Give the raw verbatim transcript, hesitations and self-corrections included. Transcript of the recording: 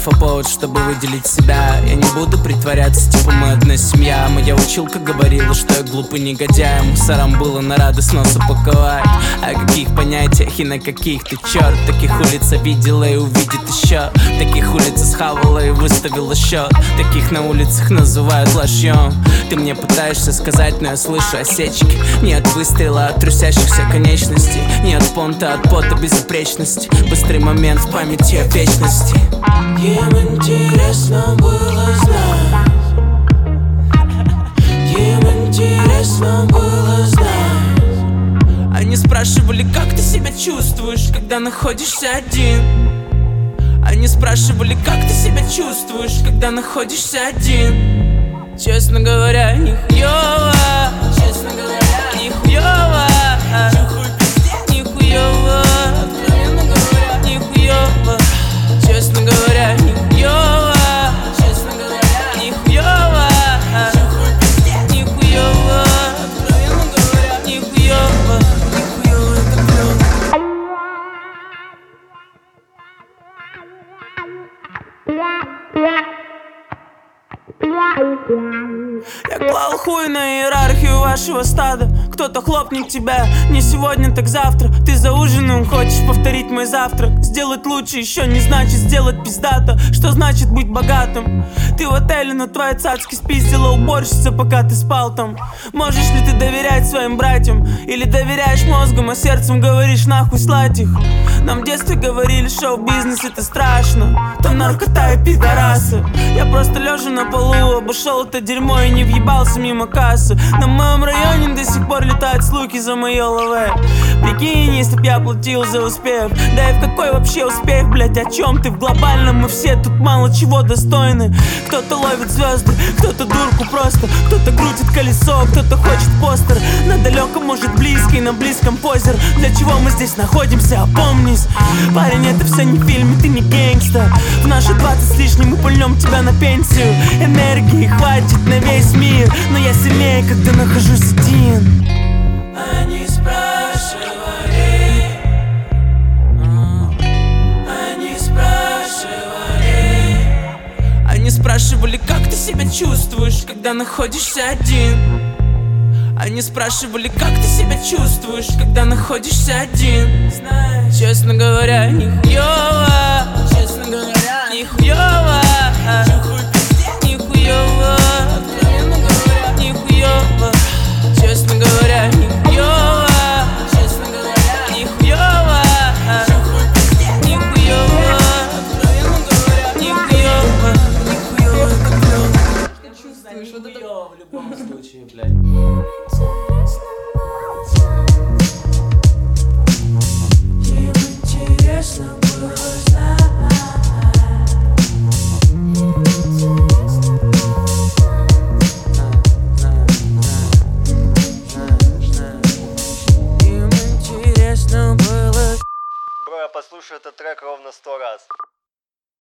инфоповод, чтобы выделить себя. Я не буду притворяться, типа мы одна семья. Моя училка говорила, что я глупый негодяй. Мусорам было на радость носа упаковать. О каких понятиях и на каких ты черт? Таких улиц видела и увидит еще. Таких улиц схавала и выставила счет. Таких на улицах называют лошьем. Ты мне пытаешься сказать, но я слышу осечки. Не от выстрела, от трясящихся конечностей. Не от понта, от пота безупречности. Быстрый момент в памяти о вечности. Им интересно было знать. Им интересно было знать. Они спрашивали, как ты себя чувствуешь, когда находишься один. Они спрашивали, как ты себя чувствуешь, когда находишься один. Честно говоря, нихуёво. Честно говоря, нихуёво. Нихуёво. Откровенно говоря, нихуёво. Честно говоря, нихуёво. Честно говоря, нихуёво. Нихуёво. Откровенно говоря, нихуёво. Нихуёво это клёво. Я клал хуй на иерархию вашего стада. Кто-то хлопнет тебя, не сегодня, так завтра. Ты за ужином хочешь повторить мой завтрак. Сделать лучше еще не значит сделать пиздато. Что значит быть богатым? Ты в отеле, но твоя цацки спиздила уборщица, пока ты спал там. Можешь ли ты доверять своим братьям? Или доверяешь мозгом, а сердцем говоришь нахуй слать их? Нам в детстве говорили, шоу-бизнес это страшно. Там наркота и пидорасы. Я просто лежа на полу обошел это дерьмо и не въебался мимо кассы. На моем районе до сих пор летают слухи за мое лаве. Прикинь, если б я платил за успех. Да и в какой вообще успех, блять, о чем ты? В глобальном мы все тут мало чего достойны. Кто-то ловит звезды, кто-то дурку просто. Кто-то крутит колесо, кто-то хочет постер. На далеком, может близкий, на близком позер. Для чего мы здесь находимся, опомнись. Парень, это все не фильм, и ты не гэнгста. В наши двадцать с лишним мы пульнем тебя на пенсию. Энергии хватит на весь мир, но я сильнее, когда нахожусь один. Они спрашивали. Они спрашивали. Они спрашивали, как ты себя чувствуешь, когда находишься один. Они спрашивали, как ты себя чувствуешь, когда находишься один. Знаешь, честно говоря, нихуёво. Честно говоря, нихуёво. Нихуёво. Откровенно говоря, нихуёво. Честно говоря, нихуёво. Честно говоря, нихуёво. Нихуёво. Откровенно говоря, нихуёво. Нихуёво это клёво. Ты чувствуешь вот это в любом случае, блядь. Им интересно было знать. Им интересно было. Бро, я послушаю этот трек ровно сто раз.